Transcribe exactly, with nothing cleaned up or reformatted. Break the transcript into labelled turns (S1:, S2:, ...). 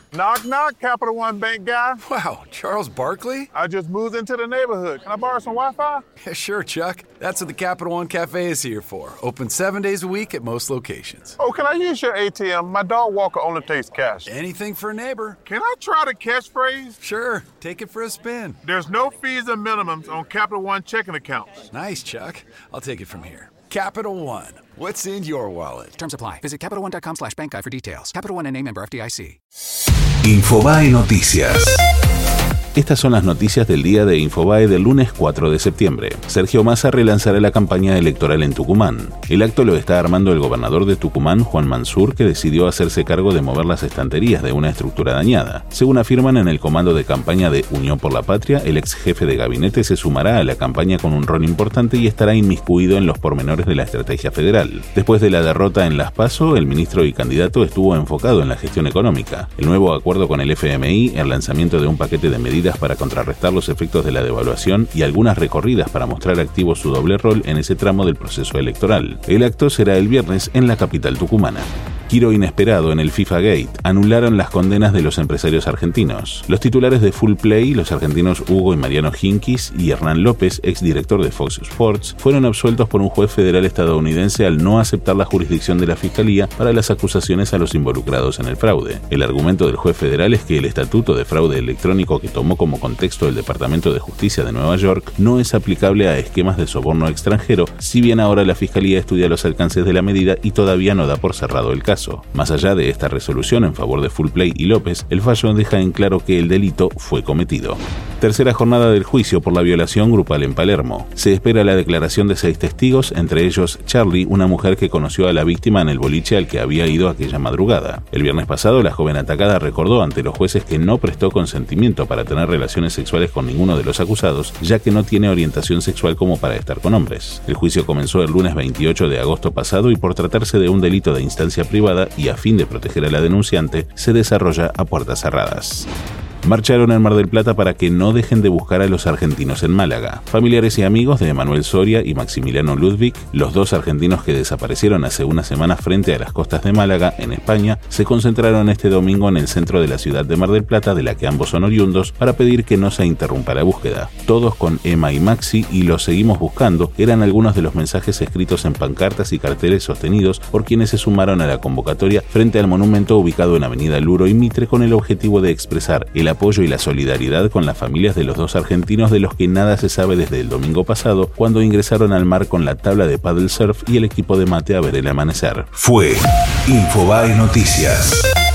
S1: Knock, knock, Capital One Bank guy.
S2: Wow, Charles Barkley?
S1: I just moved into the neighborhood. Can I borrow some Wi-Fi?
S2: Yeah, sure, Chuck. That's what the Capital One Cafe is here for. Open seven days a week at most locations.
S1: Oh, can I use your A T M? My dog Walker only takes cash.
S2: Anything for a neighbor.
S1: Can I try the catchphrase?
S2: Sure, take it for a spin.
S1: There's no fees and minimums on Capital One checking accounts.
S2: Nice, Chuck. I'll take it from here. Capital One. What's in your wallet?
S3: Terms apply. Visit CapitalOne.com slash bank guide for details. Capital One N A member F D I C.
S4: Infobae Noticias. Estas son las noticias del día de Infobae del lunes cuatro de septiembre. Sergio Massa relanzará la campaña electoral en Tucumán. El acto lo está armando el gobernador de Tucumán, Juan Mansur, que decidió hacerse cargo de mover las estanterías de una estructura dañada. Según afirman en el comando de campaña de Unión por la Patria, el ex jefe de gabinete se sumará a la campaña con un rol importante y estará inmiscuido en los pormenores de la estrategia federal. Después de la derrota en Las PASO, el ministro y candidato estuvo enfocado en la gestión económica. El nuevo acuerdo con el F M I, el lanzamiento de un paquete de medidas para contrarrestar los efectos de la devaluación y algunas recorridas para mostrar activo su doble rol en ese tramo del proceso electoral. El acto será el viernes en la capital tucumana. Giro inesperado en el FIFA Gate. Anularon las condenas de los empresarios argentinos. Los titulares de Full Play, los argentinos Hugo y Mariano Hinkis y Hernán López, exdirector de Fox Sports, fueron absueltos por un juez federal estadounidense al no aceptar la jurisdicción de la Fiscalía para las acusaciones a los involucrados en el fraude. El argumento del juez federal es que el estatuto de fraude electrónico que tomó como contexto el Departamento de Justicia de Nueva York no es aplicable a esquemas de soborno extranjero, si bien ahora la Fiscalía estudia los alcances de la medida y todavía no da por cerrado el caso. Más allá de esta resolución en favor de Full Play y López, el fallo deja en claro que el delito fue cometido. Tercera jornada del juicio por la violación grupal en Palermo. Se espera la declaración de seis testigos, entre ellos Charlie, una mujer que conoció a la víctima en el boliche al que había ido aquella madrugada. El viernes pasado, la joven atacada recordó ante los jueces que no prestó consentimiento para tener relaciones sexuales con ninguno de los acusados, ya que no tiene orientación sexual como para estar con hombres. El juicio comenzó el lunes veintiocho de agosto pasado y por tratarse de un delito de instancia privada y a fin de proteger a la denunciante, se desarrolla a puertas cerradas. Marcharon en Mar del Plata para que no dejen de buscar a los argentinos en Málaga. Familiares y amigos de Emanuel Soria y Maximiliano Ludwig, los dos argentinos que desaparecieron hace una semana frente a las costas de Málaga, en España, se concentraron este domingo en el centro de la ciudad de Mar del Plata, de la que ambos son oriundos, para pedir que no se interrumpa la búsqueda. Todos con Emma y Maxi y los seguimos buscando, eran algunos de los mensajes escritos en pancartas y carteles sostenidos por quienes se sumaron a la convocatoria frente al monumento ubicado en Avenida Luro y Mitre, con el objetivo de expresar el apoyo y la solidaridad con las familias de los dos argentinos de los que nada se sabe desde el domingo pasado, cuando ingresaron al mar con la tabla de paddle surf y el equipo de mate a ver el amanecer. Fue Infobae Noticias.